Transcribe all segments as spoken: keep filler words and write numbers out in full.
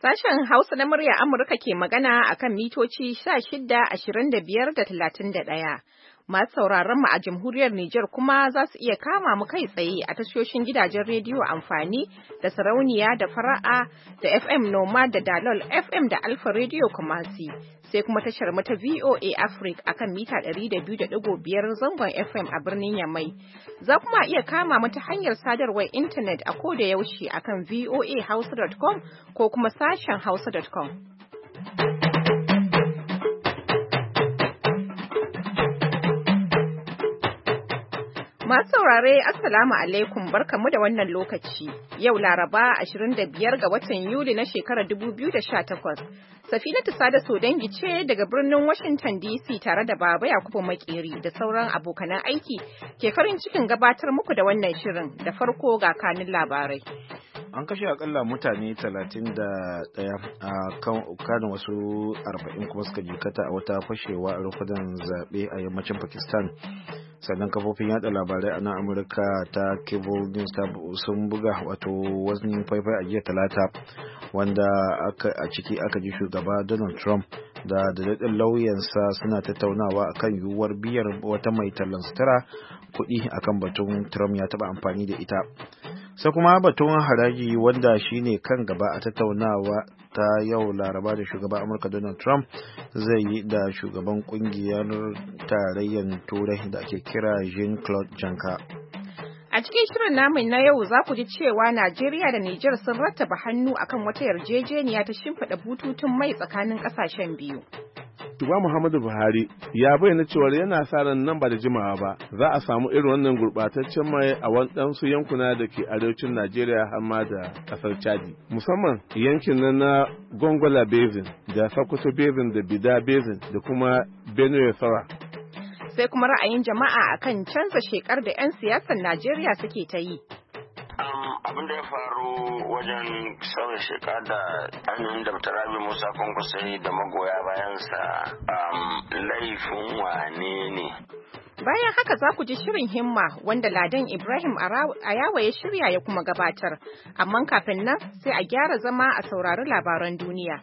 Sashen Hausa na murya Amurka ke magana a kan mitoci sha shida, ashirin da biyar da talatin da ɗaya. Masu sauraron mu a jamhuriyar Nijar kuma za su iya kama mu kai tsaye a tashoshin gidajen rediyo amfani da sarauniya da fara'a da F M Noma da Dalol F M da Alfa Radio Kumasi. Sai kuma tashar mu ta V O A Africa akan mita ɗari da biyu da ɗigo biyar zangon F M a birnin Yamai. Za kuma iya kama mu ta hanyar sadarwar intanet a koda yaushe akan v o a hausa dot com ko kuma sashen hausa dot com. Masu saurare Assalamu alaikum barkamu da wannan lokaci. Yau Laraba ashirin da biyar ga watan Yuli na shekarar dubu biyu da sha takwas. Safinatu Sada Sodangi ce daga birnin Washington D C tare da Baba Yakubu Makeri da sauran abokanan aiki ke farin cikin gabatar muku da wannan shirin. Da farko ga kanin labarai. An kashe akalla mutane talatin da ɗaya a kan kanin wasu arba'in kuma suka jikata a wata fashewa a rukunin zaɓe a yammacin Pakistan. Sannan kafofin yada labarai a nan Amurka ta Cable News sun buga wato wani faifai a jiya talata wanda a ciki aka ji shugaba Donald Trump da daɗaɗɗen lauyansa suna tattaunawa akan yiwuwar biyar wata mai tallan sutura kuɗi akan batun Trump ya taɓa amfani da ita. Sai kuma batun haraji wanda shine kan gaba a tattaunawa ta yau Laraba da shugaban Amurka Donald Trump zai yi da shugaban kungiyar tarayyar Turai da ake kira Jean-Claude Juncker. A cikin shirin namu na yau za ku ji cewa Najeriya da Nijar sun rattaba hannu akan wata yarjejeniya ta shimfiɗa bututun mai tsakanin ƙasashen biyu. Shugaba Muhammadu Buhari ya bayyana cewa yana sa ran nan ba da jimawa ba za a samu irin wannan gurbataccen mai a waɗansu yankuna da ke arewacin Najeriya har ma da ƙasar Chadi, musamman yankin nan na Gongola Basin da Sokoto Basin da Bida Basin da kuma Benue Sara. Sai kuma ra'ayin jama'a akan canza shekar da 'yan siyasar Najeriya suke ta yi. Abin da ya faru wajen sauya sheka da ainihin da Rabi Musa Kwankwasai da magoya bayansa laifin wane ne. Bayan haka za ku ji shirin himma wanda Ladan Ibrahim Ayawa ya shirya ya kuma gabatar, amma kafin nan sai a gyara zama a saurari labaran duniya.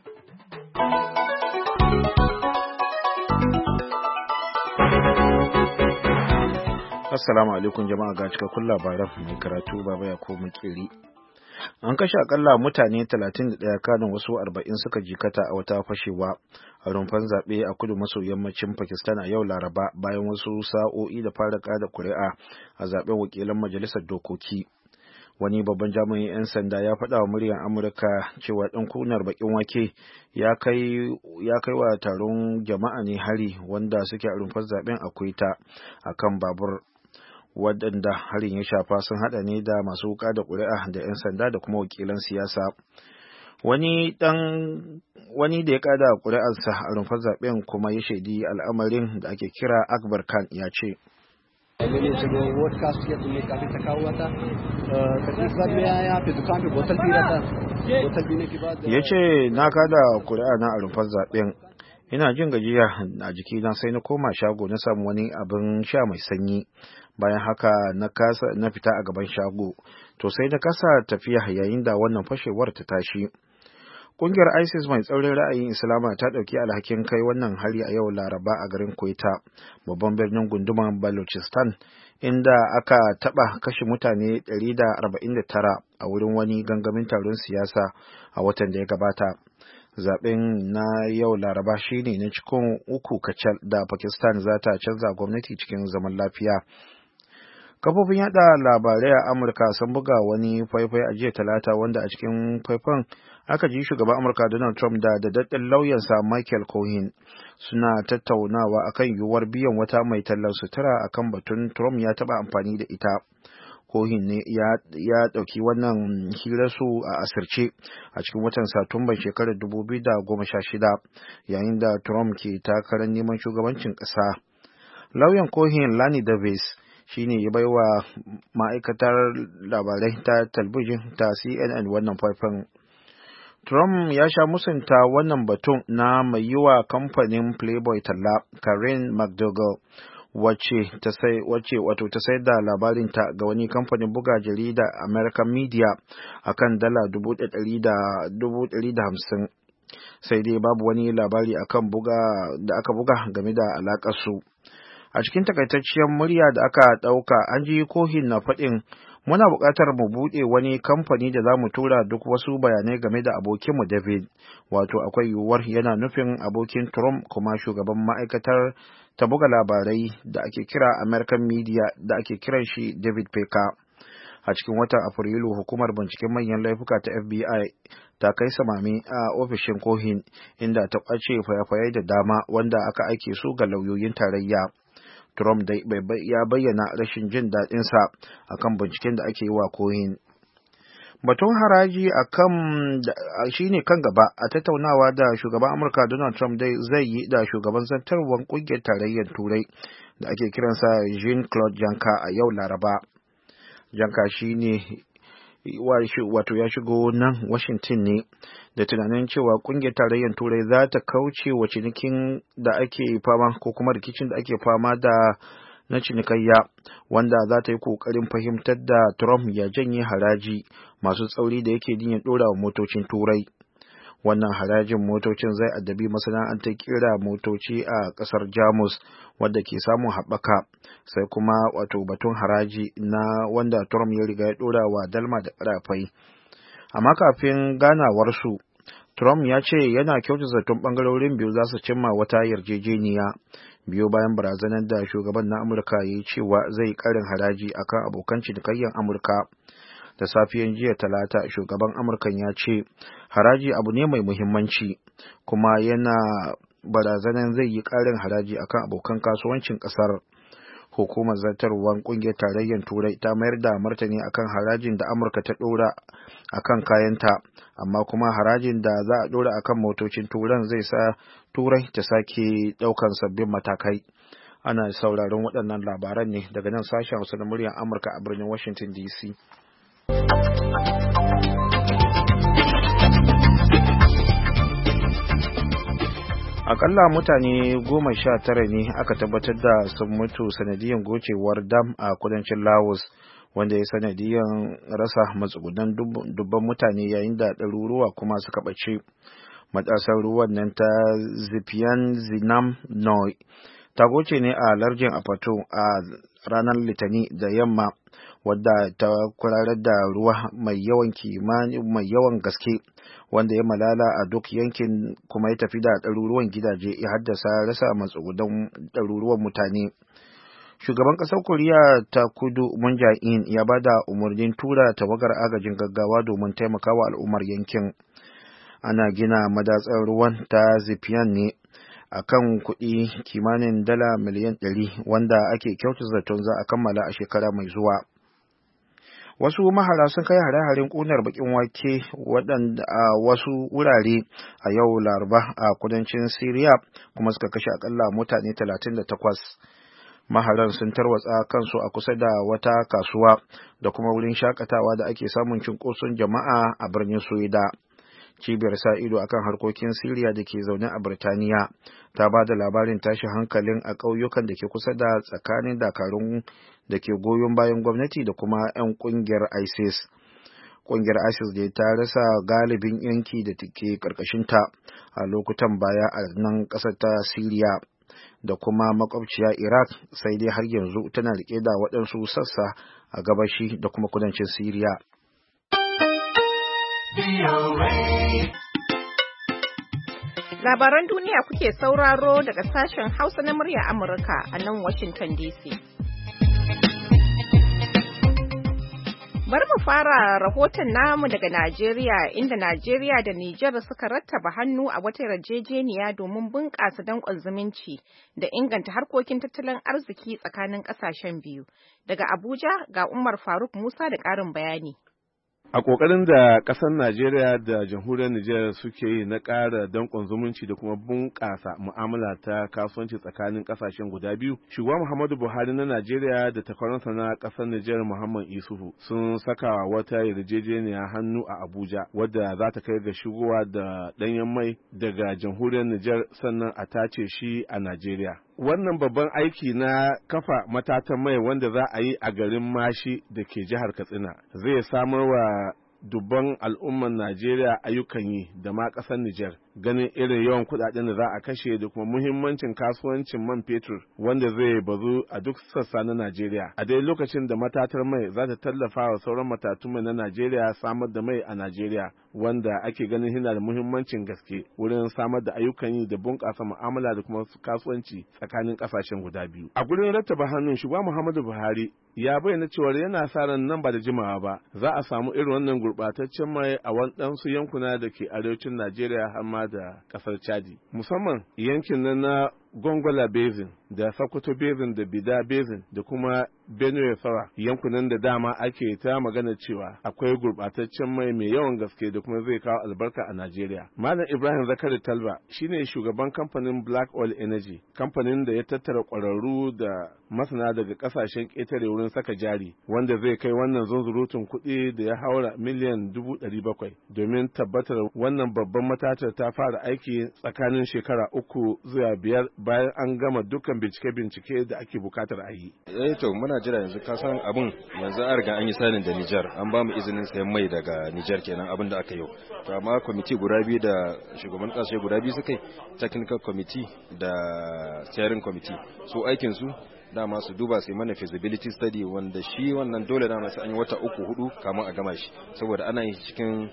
Assalamu alaikum jama'a ga cikakkun labaran mai karatu Baba Yakubu Makeri. An kashe akalla mutane talatin da ɗaya kanin wasu arba'in suka jikata a wata fashewa a rumfan zaɓe a kudu maso yammacin Pakistan a yau Laraba bayan wasu sa'o'i da fara kada kuri'a a zaɓen wakilan majalisar dokoki. Wani babban jami'in 'yan sanda ya faɗa wa muryar Amurka cewa ɗan kunar baƙin wake ya kai ya kai wa taron jama'a ne hari wanda suke a rumfar zaɓen a Quetta a kan babur. Waɗanda harin ya shafa sun haɗa ne da masu wuƙa da ƙuri'a da 'yan sanda da kuma wakilan siyasa. Wani ɗan wani da ya ƙada ƙuri'arsa a rumfar zaɓen kuma ya shaidi al'amarin da ake kira Akbar Khan ya ce. Ya ce na kada ƙuri'a na a rumfar zaɓen. Ina jin gajiya a jikina sai na koma shago na samu wani abin sha mai sanyi. Bayan haka na kasa na fita a gaban shago to sai na kasa tafiya yayin da wannan fashewar ta tashi. Kungiyar ISIS mai tsaurin ra'ayin Islama ta dauki alhakin kai wannan hari a yau Laraba a garin Quetta, babban birnin gundumar Balochistan, inda aka taba kashe mutane ɗari da arba'in da tara a wurin wani gangamin taron siyasa a watan da ya gabata. Zaben na yau Laraba shine na cikin uku kacal da Pakistan za ta canza gwamnati cikin zaman lafiya. Kafofin yada labarai a Amurka sun buga wani faifai a jiya talata wanda a cikin faifan aka ji shugaban Amurka Donald Trump da daɗaɗɗen lauyansa Michael Cohen suna tattaunawa akan yiwuwar biyan wata mai tallar sutura akan batun Trump ya taɓa amfani da ita. Cohen ne ya ɗauki wannan hirarsu a asirce a cikin watan Satumban shekarar dubu biyu da goma sha shida yayin da Trump ke takarar neman shugabancin ƙasa. Lauyan Cohen Lanny Davis shi ne ya baiwa ma'aikatar labarai ta talbijin ta C N N wannan faifan. Trump ya sha musanta wannan batun na mai yi wa kamfanin Playboy talla Karen McDougal wacce ta sai wacce wato ta sayar da labarinta ga wani kamfanin buga jarida American Media akan dala dubu ɗari da hamsin, sai dai babu wani labari akan buga da aka buga game da alakar su. A cikin takaitacciyar murya da aka ɗauka, an ji Cohen na faɗin, muna buƙatar mu buɗe wani kamfani da za mu tura duk wasu bayanai game da abokinmu David, wato akwai yiwuwar yana nufin abokin Trump kuma shugaban ma'aikatar ta buga labarai da ake kira American Media da ake kiran shi David Pecker. A cikin watan Afrilu, hukumar binciken manyan laifuka ta F B I ta kai samami a ofishin Cohen inda ta ƙwace fayafaye da dama wanda aka aike su ga lauyoyin tarayya. Trump dai ya bayyana rashin jin daɗinsa a kan binciken da ake yi wa Cohen. Batun haraji a kan shi ne kan gaba a tattaunawa da shugaban Amurka Donald Trump dai zai yi da shugaban zartarwar ƙungiyar tarayyar Turai da ake kiransa Jean-Claude Juncker a yau Laraba. Juncker shi ne wato ya shigo nan Washington ne da tunanin cewa kungiyar tarayyar Turai za ta kauce wa cinikin da ake fama ko kuma rikicin da ake fama da na cinikayya, wanda za ta yi kokarin fahimtar da Trump ya janye haraji masu tsauri da yake niyyar dora wa motocin Turai. Wannan harajin motocin zai addabi masana'antar kera motoci a kasar Jamus wadda ke samun haɓaka, sai kuma wato batun haraji na wanda Trump ya riga ya ɗora wa dalma da ƙarafai. Amma kafin ganawarsu, Trump ya ce yana kyauta zaton ɓangarorin biyu za su cimma wata yarjejeniya biyu bayan barazanar da shugaban na Amurka ya yi cewa zai ƙarin haraji akan abokan cinikayyar Amurka. Da safiyan jiya Talata, shugaban Amurkan ya ce haraji abu ne mai muhimmanci, kuma yana barazanar zai yi ƙarin haraji akan abokan kasuwancin ƙasar. Hukumar zartarwar ƙungiyar tarayyar Turai ta mayar da martani akan harajin da Amurka ta ɗora akan kayanta, amma kuma harajin da za a ɗora akan motocin Turan zai sa Turai ta sake ɗaukan sabbin matakai. Ana sauraron waɗannan labaran ne daga nan sashen Hausa na muryar Amurka a birnin Washington D C. Akalla mutane goma sha tara ne aka tabbatar da sun mutu sanadiyan gocewar dam a kudancin Laos, wanda ya sanadiyan rasa matsugunan dubban mutane yayin da ɗaruruwa kuma suka ɓace. Matasar ruwan nan ta Zipian Zinam Noi ta goce ne a lardin Apato a ranar Litani da yamma, wadda ta kwararar da ruwa mai yawan kimani mai yawan gaske wanda ya malala a duk yankin kuma ya tafi da ɗaruruwan gidaje, ya haddasa rasa matsugudan ɗaruruwan mutane. Shugaban ƙasar Koriya ta Kudu Moon Jae-in ya ba da umarnin tura tawagar agajin gaggawa domin taimakawa al'ummar yankin. Ana gina madatsar ruwan ta Zipian ne a kan kuɗi kimanin dala miliyan ɗari, wanda ake kyautar zaton za a kammala a shekara mai zuwa. Wasu mahara sun kai hare-haren ƙunar baƙin wake waɗanda a wasu wurare a yau Laraba a kudancin Siriya, kuma suka kashe akalla mutane talatin da takwas. Maharan sun tarwatsa kansu a kusa da wata kasuwa da kuma wurin shakatawa da ake samun cunkoson jama'a a birnin Soyida. Cibiyar sa ido akan harkokin Siriya da ke zaune a Birtaniya ta ba da labarin tashin hankalin a ƙauyukan da ke kusa da tsakanin dakarun da ke goyon bayan gwamnati da kuma 'yan ƙungiyar ISIS. Ƙungiyar ISIS da ta rasa galibin yanki da ke ƙarƙashinta a lokutan baya a nan ƙasar ta Siriya da kuma makwabciya Iraq, sai dai har yanzu tana riƙe da waɗansu sassa a gabashi da kuma kudancin Siriya. Labaran duniya kuke sauraro daga sashen Hausa na murya Amurka a nan Washington D C. Bari mu fara rahoton namu daga Najeriya, inda Najeriya da Nijar suka rattaba hannu a wata yarjejeniya domin bunƙasa danƙon zumunci da inganta harkokin tattalin arziki tsakanin ƙasashen biyu. Daga Abuja ga Umar Faruk Musa da ƙarin bayani. A ƙoƙarin da ƙasar Najeriya da jamhuriyar Nijar suke yi na ƙara danƙon zumunci da kuma bunƙasa mu'amala ta kasuwanci tsakanin ƙasashen guda biyu, shugaba Muhammadu Buhari na Najeriya da takwaransa na ƙasar Nijar Muhammad Isuhu sun saka wata yarjejeniya hannu a Abuja wadda za ta kai ga shigowa da ɗanyen mai daga jamhuriyar Nijar sannan a tace shi a Najeriya. wannan babban aiki na kafa matatan mai wanda za a yi a garin Mashi da ke jihar Katsina zai samar wa dubban al'umman Najeriya ayyukan yi da ma ƙasar Nijar, ganin irin yawan kuɗaɗen da za a kashe da kuma muhimmancin kasuwancin man fetur wanda zai bazu a duk sassa na Najeriya. A dai lokacin da matatar mai za ta tallafa wa sauran matatun mai na Najeriya samar da mai a Najeriya, wanda ake ganin yana da muhimmancin gaske wurin samar da ayyukan yi da bunƙasa mu'amala da kuma kasuwanci tsakanin ƙasashen guda biyu. A gurin rattaba hannun shugaba Muhammadu Buhari ya bayyana cewa yana sa ran nan ba da jimawa ba za a samu irin wannan gurɓataccen mai a waɗansu yankuna da ke arewacin Najeriya har ma da ƙasar Chadi, musamman yankin nan na Gongola Basin da Sokoto Basin da Bida Basin da kuma Benue Sawa, yankunan da dama ake ta magana cewa akwai gurɓataccen mai mai yawan gaske da kuma zai kawo albarka a Najeriya. Malam Ibrahim Zakari Talba shine shugaban kamfanin Black Oil Energy, kamfanin da ya tattara ƙwararru da masana daga ƙasashen ƙetare wurin saka jari, wanda zai kai wannan zunzurutun kuɗi da ya haura miliyan dubu ɗari bakwai domin tabbatar wannan babban matatar ta fara aiki tsakanin shekara uku zuwa biyar bayan an gama dukkan bincike-bincike da ake bukatar a yi. Eh to muna jira yanzu ka san abun yanzu an riga an yi sanin da Nijar, an ba mu izinin sayan mai daga Nijar kenan abin da aka yi. To amma kwamiti guda biyu da shugaban kasashe guda biyu suka yi, technical committee da steering committee, su aikin su dama su duba sai mana feasibility study wanda shi wannan dole dama sai an yi wata uku hudu kamun a gama shi, saboda ana yin cikin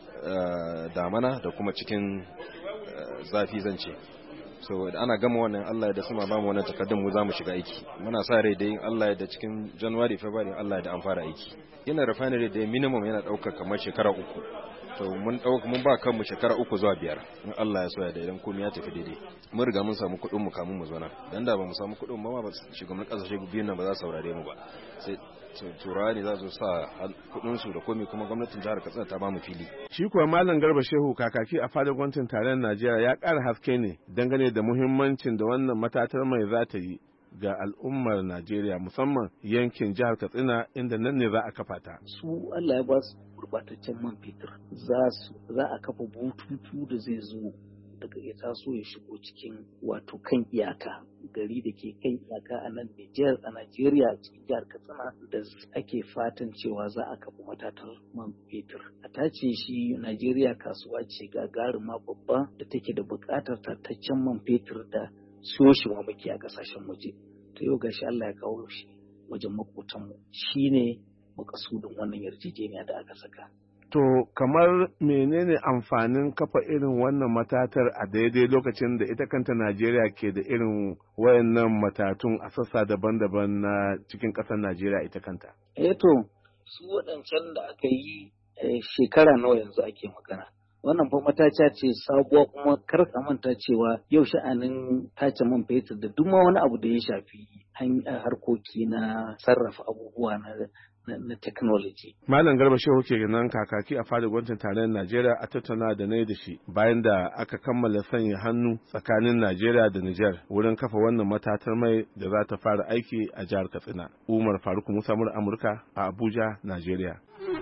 damana da kuma cikin zafi zance. So da ana gama wannan Allah ya da suma ba mu wannan takardun mu za mu shiga aiki. Muna sa rai da yin Allah ya da cikin January February Allah ya da an fara aiki. Yana refinery da minimum yana daukar kamar shekara uku. To mun dauka mun ba kanmu shekara uku zuwa biyar in Allah ya so ya da idan komai ya tafi daidai. Mun riga mun samu kuɗin mu kamun mu zo nan. Dan da ba mu samu kuɗin ba ma shugaban kasashe biyun nan ba za su saurare mu ba. Sai turawa ne za su sa kudin su da komai, kuma gwamnatin jihar Katsina ta ba mu fili. Shi kuwa Malam Garba Shehu kakaki a fadar gwamnatin tarayyar Najeriya ya ƙara haske ne dangane da muhimmancin da wannan matatar mai za ta yi ga al'ummar Najeriya, musamman yankin jihar Katsina inda nan ne za a kafa ta. Su Allah ya ba su gurbataccen man fetur, za su za a kafa bututu da zai zo daga ya taso ya shigo cikin wato kan iyaka, gari da ke kan iyaka a nan Nijar a Najeriya cikin jihar Katsina, da ake fatan cewa za a kafa matatar man fetur. A tace shi Najeriya kasuwa ce gagaruma babba da take da buƙatar tattaccen man fetur da siyo shi ma muke a ƙasashen waje. To yau gashi Allah ya kawo shi wajen makotanmu, shine makasudin wannan yarjejeniya da aka saka. To kamar menene amfanin kafa irin wannan matatar a daidai lokacin da ita kanta Najeriya ke da irin wayannan matatun a sassa daban-daban na cikin ƙasar Najeriya ita kanta? Eh to, su waɗancan da aka yi shekara nawa yanzu ake magana. Wannan fa mataca ce sabuwa, kuma kar ka manta cewa yau sha'anin tace man fetur da duk ma wani abu da ya shafi harkoki na sarrafa abubuwa na na technology. Malam Garba Shehu ke nan kakaki a fadar gwamnatin tarayyar Najeriya a tattauna da na da shi bayan da aka kammala sanya hannu tsakanin Najeriya da Nijar wurin kafa wannan matatar mai da za ta fara aiki a jihar Katsina. Umar Faruk Musa mura Amurka a Abuja, Najeriya.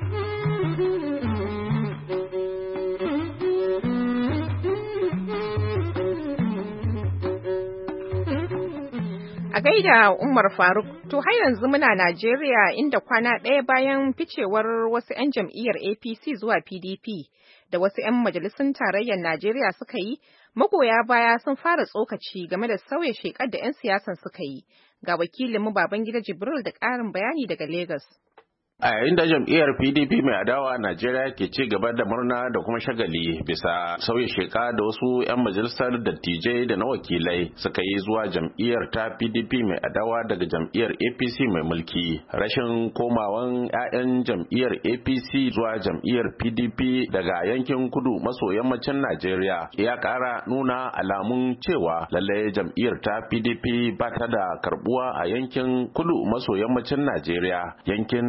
A gaida Umar Faruk, to har yanzu muna Najeriya inda kwana ɗaya bayan ficewar wasu 'yan jam'iyyar A P C zuwa P D P da wasu 'yan majalisun tarayyar Najeriya suka yi, magoya baya sun fara tsokaci game da sauya shekar da 'yan siyasan suka yi. Ga wakilinmu Babangida Jibril da ƙarin bayani daga Legas. A yayin da jam'iyyar P D P mai adawa a Najeriya ke ci gaba da murna da kuma shagali bisa sauya sheka da wasu 'yan majalisar dattijai da na wakilai suka yi zuwa jam'iyyar ta P D P mai adawa daga jam'iyyar A P C mai mulki. Rashin komawan 'ya'yan jam'iyyar A P C zuwa jam'iyyar P D P daga yankin kudu maso yammacin Najeriya ya ƙara nuna alamun cewa lallai jam'iyyar ta P D P ba ta da karbuwa a yankin kudu maso yammacin Najeriya, yankin da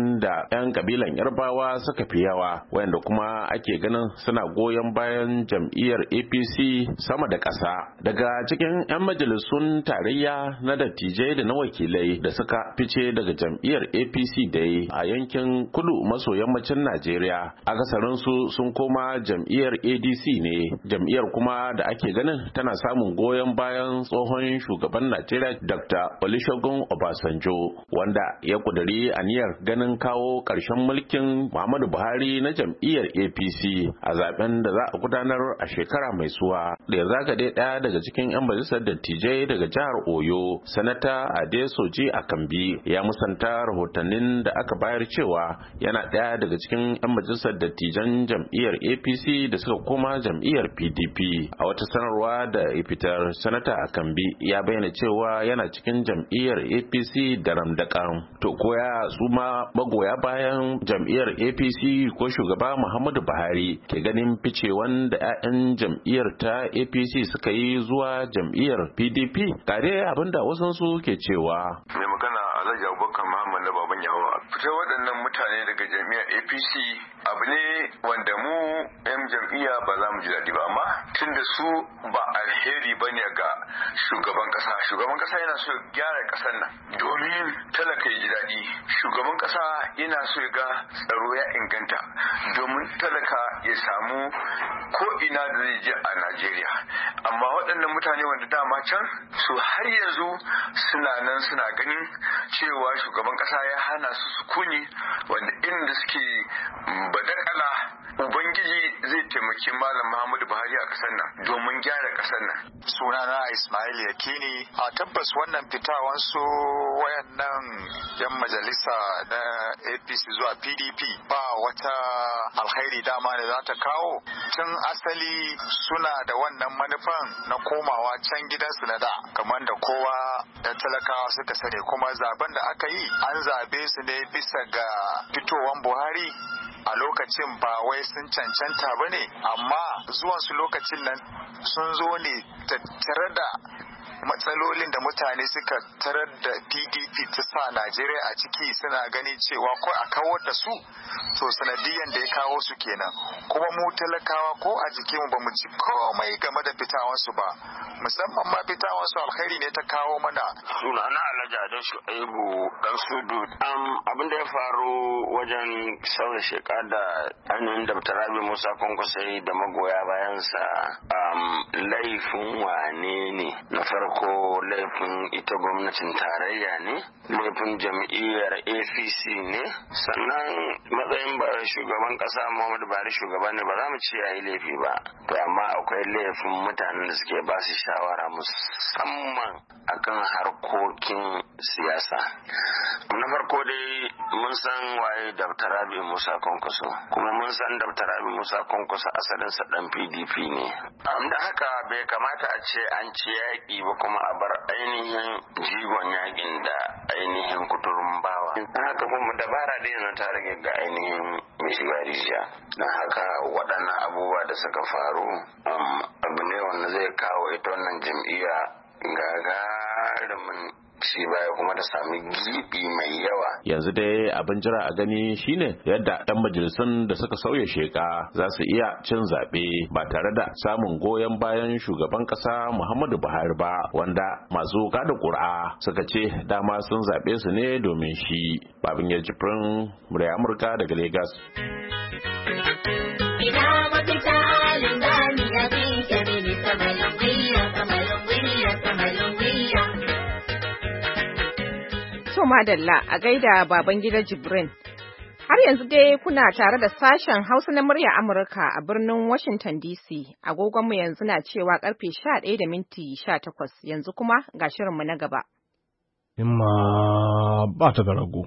inda 'yan kabilan yarbawa suka fi yawa wayanda kuma ake ganin suna goyon bayan jam'iyyar A P C sama da ƙasa. Daga cikin 'yan majalisun tarayya na dattijai da na wakilai da suka fice daga jam'iyyar A P C dai a yankin kudu maso yammacin Najeriya akasarinsu sun koma jam'iyyar A D C ne, jam'iyyar kuma da ake ganin tana samun goyon bayan tsohon shugaban Najeriya Doctor Olusegun Obasanjo wanda ya kuduri aniyar ganin kawo ƙarshen mulkin Muhammadu Buhari na jam'iyyar A P C a zaben da za a gudanar a shekara mai zuwa. Da ya zaga dai ɗaya daga cikin 'yan majalisar dattijai daga jihar Oyo, Sanata Adesoji Akambi ya musanta rahotannin da aka bayar cewa yana ɗaya daga cikin 'yan majalisar dattijan jam'iyyar A P C da suka koma jam'iyyar P D P. A wata sanarwa da ya fitar, Sanata Akambi ya bayyana cewa yana cikin jam'iyyar A P C da ramdakan. To koya su ma magoya bayan jam'iyyar A P C ko shugaba Muhammadu Buhari ke ganin ficewan da 'ya'yan jam'iyyar ta A P C suka yi zuwa jam'iyyar P D P? Kare abinda wasu su ke cewa. Mai magana Alhaji Abubakar Muhammad na baban yawa. Fitar waɗannan mutane daga jam'iyyar A P C abu ne wanda mu 'yan jam'iyya ba za mu ji daɗi ba, amma tunda su ba alheri ba ne ga shugaban ƙasa. Shugaban ƙasa yana so ya gyara ƙasar nan domin talaka ya ji daɗi. Shugaban ƙasa yana so ya ga tsaro ya inganta domin talaka ya samu ko ina da zai je a Najeriya. Amma waɗannan mutane wanda dama can su har yanzu suna nan suna ganin cewa shugaban ƙasa ya hana su sukuni, wanda inda suke badakala Ubangiji zai taimaki Malam Muhammadu Buhari a ƙasar nan domin gyara ƙasar nan. Sunana Ismail Yakini. A tabbas wannan fitawan su wayannan yan majalisa na A P C zuwa P D P ba wata alkhairi dama da za ta kawo. Tun asali suna da wannan manufan na komawa can gidansu na da, kamar da kowa da talakawa suka sani, kuma zaben da aka yi an zabe su ne bisa ga fitowan Buhari. A lokacin ba wai sun cancanta ba ne, amma zuwansu lokacin nan sun zo ne tattare da matsalolin da mutane suka tarar da P D P ta sa Najeriya a ciki, suna gani cewa ko a kawar da su to sanadiyan da ya kawo su kenan. Kuma mu talakawa ko a jikinmu ba mu ci komai game da fitawansu ba, musamman ma fitawansu alkhairi ne ta kawo mana. Sunana Alhaji Ado Shu'aibu dan Sudu. Um, abin da ya faru wajen sauya sheka da ainihin Doctor Rabi Musa Kwankwaso da magoya bayansa, um, laifin wane ne? Na farko ko laifin ita gwamnatin tarayya ne, laifin jam'iyyar A P C ne, sannan matsayin ba shugaban kasa Muhammadu Buhari shugaba ne, ba za mu ce yayi laifi ba, to amma akwai laifin mutanen da suke ba su shawara musamman akan harkokin siyasa. Na farko dai mun san waye Doctor Rabi Musa Kwankwaso, kuma mun san Doctor Rabi Musa Kwankwaso asalinsa dan P D P ne. Da haka bai kamata a ce an ci yaƙi ba kuma a bar ainihin jigon yakin da ainihin kuturun bawa. Haka kuma dabara da yanzu ta rage ga ainihin mai shiga rijiya. Don haka waɗannan abubuwa da suka faru abu ne wanda zai kawo ita wannan jam'iyya gagarumin shi baya kuma da sami gibi mai yawa. Yanzu dai abin jira a gani shine yadda ɗan majalisun da suka sauya sheka za su iya cin zaɓe ba tare da samun goyon bayan shugaban ƙasa Muhammadu Buhari ba, wanda masu kada ƙuri'a suka ce dama sun zaɓe su ne domin shi. Babin ya jifrin murya Amurka daga Legas. Ina mafita linzami ya fi kebili samalin wiya samalin wiya samalin wiya. To madalla a gaida baban gida Jibrin. Har yanzu dai kuna tare da sashen Hausa na murya Amurka a birnin Washington D C. Agogonmu yanzu na cewa karfe sha ɗaya da minti sha takwas. Yanzu kuma ga shirinmu na gaba. Himma ba ta ga rago.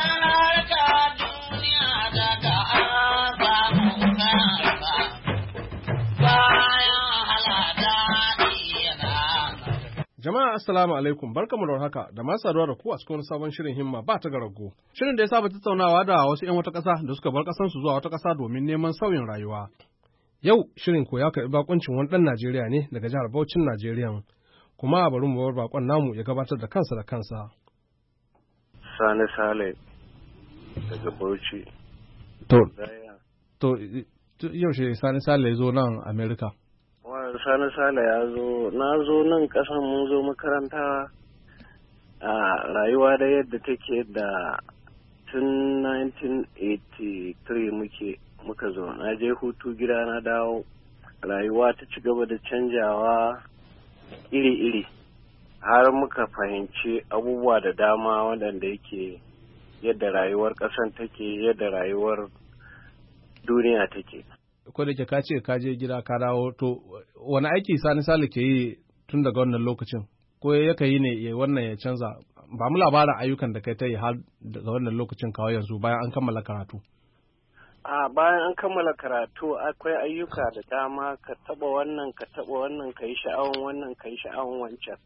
Jama'a assalamu alaikum, barkamu da haka da masu saduwa da ku a cikin sabon shirin himma ba ta garago. Shirin da ya saba tattaunawa da wasu 'yan wata ƙasa da suka bar ƙasansu zuwa wata ƙasa domin neman sauyin rayuwa. Yau shirin ko ya karɓi bakuncin wani ɗan Najeriya ne daga jihar Bauchin Najeriya. Kuma bari mu bar bakon namu ya gabatar da kansa da kansa. Sani Sale daga Bauchi. To, to yaushe Sani Sale ya zo nan Amerika? Wani Sani Sale ya zo, na zo nan ƙasan mun zo makaranta a rayuwa da yadda take da tun nineteen eighty-three muke muka zo. Na je hutu gida na dawo, rayuwa ta ci gaba da canjawa iri-iri har muka fahimci abubuwa da dama waɗanda yake yadda rayuwar ƙasan take, yadda rayuwar duniya take. Ko da ke ka ce ka je gida ka dawo, to wani aiki Sani Sale ke yi tun daga wannan lokacin? Ko ya yi ne ya wannan ya canza? Ba mu labarin ayyukan da kai ta yi har daga wannan lokacin kawo yanzu bayan an kammala karatu. A bayan an kammala karatu akwai ayyuka da dama, ka taba wannan ka taba wannan ka yi sha'awan wannan ka yi sha'awan wancan.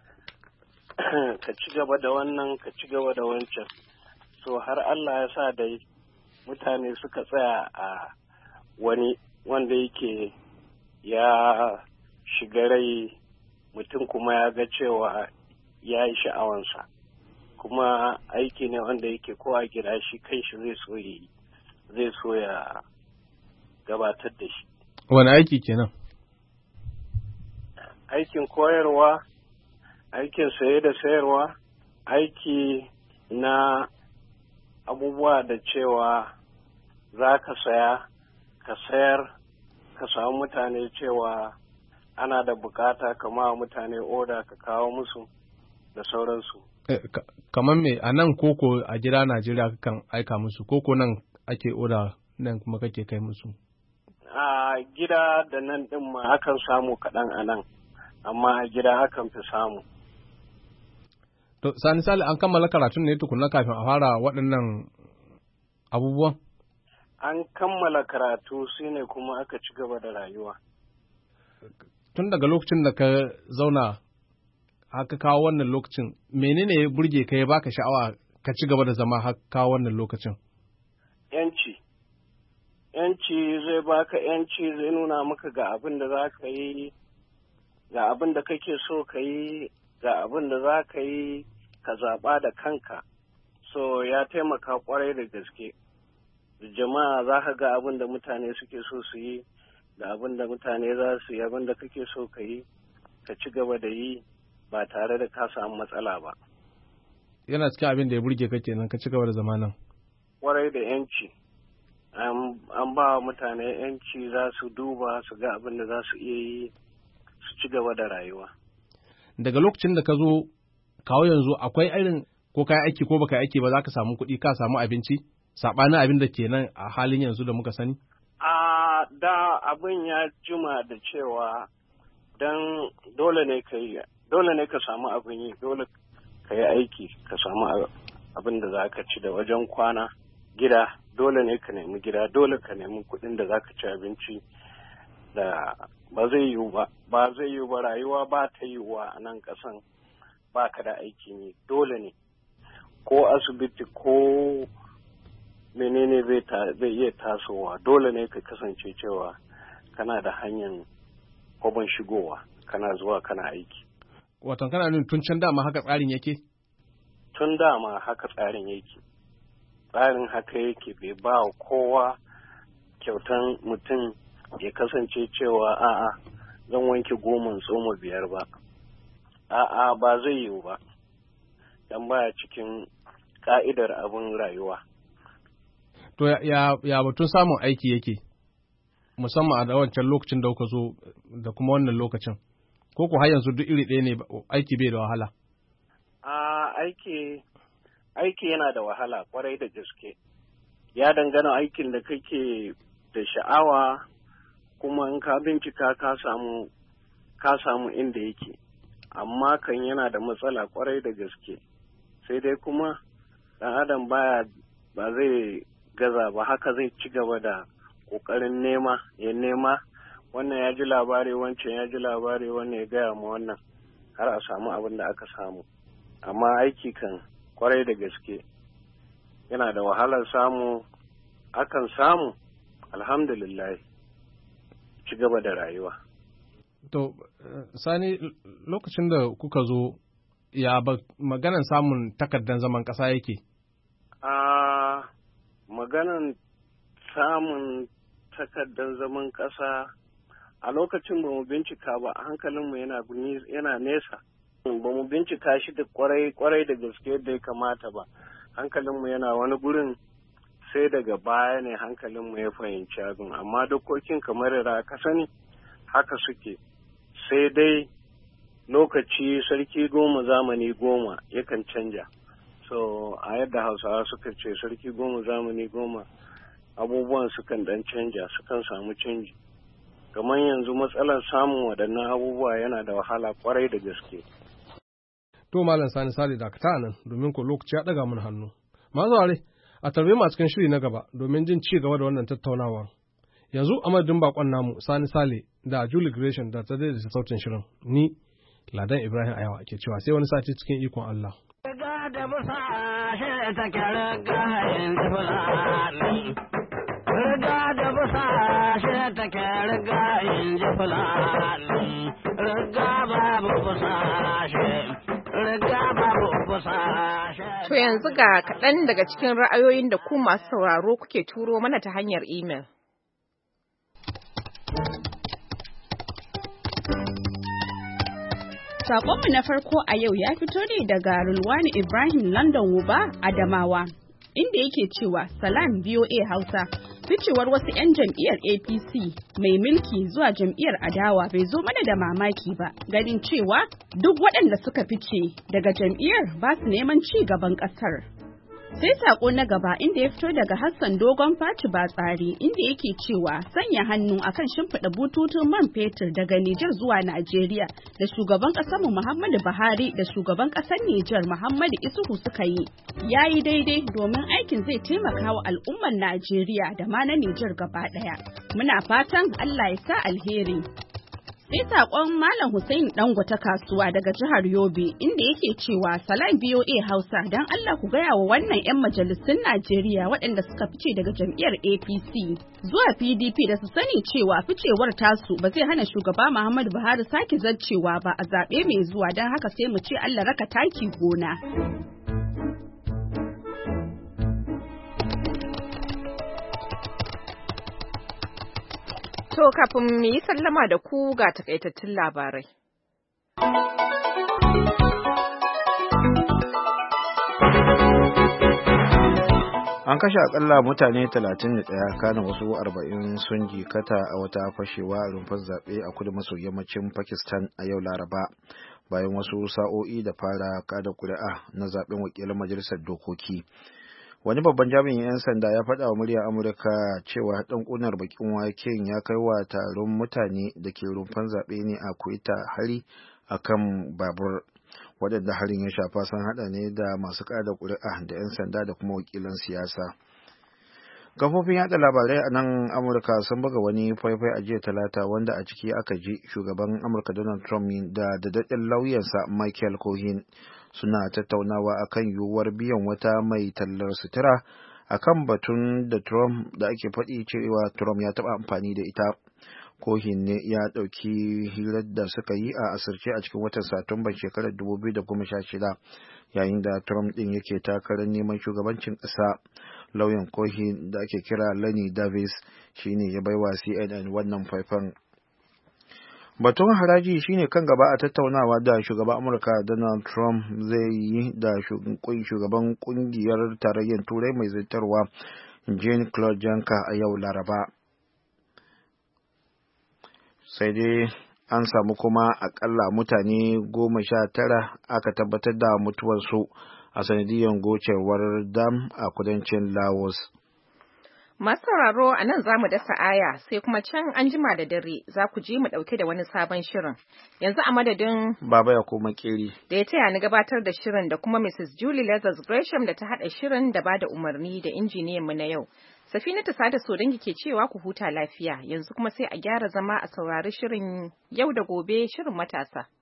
Ka ci gaba da wannan ka ci gaba da wancan. So har Allah ya sa dai mutane suka tsaya a wani wanda yake ya shiga rai, mutum kuma ya ga cewa ya yi sha'awansa, kuma aiki ne wanda yake kowa gida shi kai shi zai so yi zai so ya gabatar da shi. Wani aiki kenan? Aikin koyarwa, aikin saye da sayarwa, aiki na abubuwa da cewa za ka saya ka sayar ka samu mutane cewa ana da bukata kama mutane oda ka kawo musu da sauransu. Eh, kamar me a nan koko a gida Najeriya kan aika musu, koko nan ake oda nan kuma kake kai musu? A gida da nan ɗin ma akan samu kaɗan a nan, amma a gida akan fi samu. To, Sani Sale, an kammala karatun ne tukuna kafin a fara waɗannan abubuwan? An kammala karatu shi ne kuma aka ci gaba da rayuwa. Tun daga lokacin da ka zauna haka kawo wannan lokacin, menene ya burge ka ya baka sha'awa ka ci gaba da zama har kawo wannan lokacin? Yanci. Yanci zai baka yanci, zai nuna maka ga abin da za ka yi, ga abin da kake so ka yi, ga abin da za ka yi ka zaɓa da kanka. So ya taimaka kwarai da gaske. Jama'a za ka ga abin da mutane suke so su yi, da abin da mutane za su yi, abin da kake so ka yi, ka ci gaba da yi ba tare da ka samu matsala ba. Yana cikin abin da ya burge ka kenan ka ci gaba da zamanin. Kwarai da yanci. An ba mutane yanci, za su duba su ga abin da za su iya yi su ci gaba da rayuwa. Daga lokacin da ka zo kawo yanzu akwai irin ko kai aiki ko baka aiki ba za ka samu kuɗi ka samu abinci saɓanin abin da ke nan a halin yanzu da muka sani? A da abin ya jima da cewa don dole ne ka yi dole ne ka samu abin yi, dole ka yi aiki ka samu abin da za ka ci da wajen kwana, gida dole ne ka nemi gida, dole ka nemi kuɗin da za ka ci abinci, da ba zai yiwu ba ba zai yiwu ba rayuwa ba ta yiwuwa a nan ƙasan ba ka da aiki ne, dole ne ko asibiti ko menene zai iya tasowa, dole ne ka kasance cewa kana da hanyar kwabon shigowa, kana zuwa kana aiki. Watan kana nuna tun can dama haka tsarin yake? Tun dama haka tsarin yake. Tsarin haka yake, bai ba wa kowa kyautan mutum ya kasance cewa a'a zan wanke goma tsoma biyar ba. A'a ba zai yiwu ba, dan baya cikin ka'idar abin rayuwa. To ya, ya batun samun aiki yake, musamman a wancan lokacin da kuka zo da kuma wannan lokacin, ko ku har yanzu duk iri ɗaya ne aiki bai da wahala? A aiki, aiki yana da wahala kwarai da gaske, ya dangana aikin da kake da sha'awa, kuma in ka bincika ka samu ka samu inda yake, amma kan yana da matsala kwarai da gaske, sai dai kuma ɗan adam baya ba zai gaza ba, haka zai ci gaba da ƙoƙarin nema ya nema, wannan ya ji labari wancan ya ji labari wannan ya gaya ma wannan har a samu abin da aka samu. Amma aiki kan kwarai da gaske yana da wahalar samu, akan samu alhamdulillah ci gaba da rayuwa. To, Sani, lokacin da kuka zo ya maganan samun takardar zaman ƙasa yake? A maganan samun takardar zaman ƙasa a lokacin ba mu bincika ba, hankalinmu yana yana nesa, ba mu bincika shi da kwarai kwarai da gaske yadda ya kamata ba, hankalinmu yana wani gurin, sai daga baya ne hankalinmu ya fahimci abin. Amma dokokin kamar da ka sani haka suke, sai dai lokaci sarki goma zamani goma yakan canja. So a yadda hausawa suka ce sarki goma zamani goma, abubuwan sukan dan canja, sukan samu canji. Kamar yanzu matsalar samun waɗannan abubuwa yana da wahala kwarai da gaske. To Malam Sani Sale dakata nan domin ko lokaci ya ɗaga mun hannu. Masu ware a tarbe mu a cikin shiri na gaba domin jin ci gaba da wannan tattaunawa. Yanzu a madadin bakon namu Sani Sale da Julie Gresham da ta daidaita sautin shirin, ni Ladan Ibrahim Ayawa ke cewa sai wani sati cikin ikon Allah. Riga da busa shi take riga yin fulani. Riga da busa shi take riga yin fulani. Riga babu busa shi, riga babu busa shi. To yanzu ga kaɗan daga cikin ra'ayoyin da ku masu sauraro kuke turo mana ta hanyar imel. Saƙonmu na farko a yau ya fito ne daga Rulwani Ibrahim London Wuba Adamawa, inda yake cewa Salam V O A Hausa, ficewar wasu 'yan jam'iyyar A P C mai mulki zuwa jam'iyyar adawa bai zo mana da mamaki ba, ganin cewa duk waɗanda suka fice daga jam'iyyar ba su neman ci gaban ƙasar. Sai saƙo na gaba inda ya fito daga Hassan Dogon Faci Batsari, inda yake cewa sanya hannu akan shimfiɗa bututun man fetur daga Nijar zuwa Najeriya da shugaban ƙasarmu Muhammadu Buhari da shugaban ƙasar Nijar Muhammadu Isuhu suka yi yayi daidai, domin aikin zai taimaka wa al'ummar Najeriya da ma na Nijar gaba ɗaya. Muna fatan Allah ya sa alheri. Sai saƙon Malam Hussein Dangote Kasuwa daga jihar Yobe, inda yake cewa Salam V O A Hausa, don Allah ku gaya wa wannan 'yan majalisun Najeriya waɗanda suka fice daga jam'iyyar A P C zuwa P D P da su sani cewa ficewar tasu ba zai hana shugaba Muhammadu Buhari sake zarcewa ba a zaɓe mai zuwa, don haka sai mu ce Allah raka taki gona. To kafin mu yi sallama da ku ga takaitattun labarai. An kashe akalla mutane talatin da ɗaya, kana wasu arba'in sun jikata a wata fashewa a rumfar zaɓe a kudu maso yammacin Pakistan a yau Laraba, bayan wasu sa'o'i da fara kada kuri'a na zaɓen wakilan majalisar dokoki. Wani babban jami'in 'yan sanda ya faɗa wa muryar Amurka cewa ɗan ƙunar bakin waken ya kai wa taron mutane da ke rumfan zaɓe ne a Kuita hari a kan babur. Waɗanda harin ya shafa sun haɗa ne da masu ƙada ƙuri'a da 'yan sanda da kuma wakilan siyasa. Kafofin yaɗa labarai a nan Amurka sun buga wani faifai a jiya Talata wanda a ciki aka ji shugaban Amurka Donald Trump da daɗaɗɗen lauyansa Michael Cohen suna tattaunawa akan yiwuwar biyan wata mai tallar sutura akan batun da Trump da ake faɗi cewa Trump ya taɓa amfani da ita. Cohen ne ya ɗauki hirar da suka yi a asirce a cikin watan Satumban shekarar dubu biyu da goma sha shida, yayin da Trump ɗin yake takarar neman shugabancin ƙasa. Lauyan Cohen da ake kira Lenny Davis shine ya baiwa C N N wannan faifan. Batun haraji shine kan gaba a tattaunawa da shugaban Amurka Donald Trump zai yi da shugaban kungiyar tarayyar Turai mai zartarwa Jean-Claude Juncker a yau Laraba. Sai dai an samu kuma akalla mutane goma sha tara aka tabbatar da mutuwarsu a sanadiyar gocewar dam a kudancin Laos. Masu sauraro a nan za mu dasa aya, sai kuma can an jima da dare za ku ji mu ɗauke da wani sabon shirin. Yanzu a madadin Baba ya koma Keri da ya taya ni gabatar da shirin da kuma Missus Julie Lazarus Gresham da ta haɗa shirin da ba da umarni da injiniyan mu na yau. Safinatu Sada Sodangi ke cewa ku huta lafiya, yanzu kuma sai a gyara zama a saurari shirin Yau da Gobe, shirin matasa.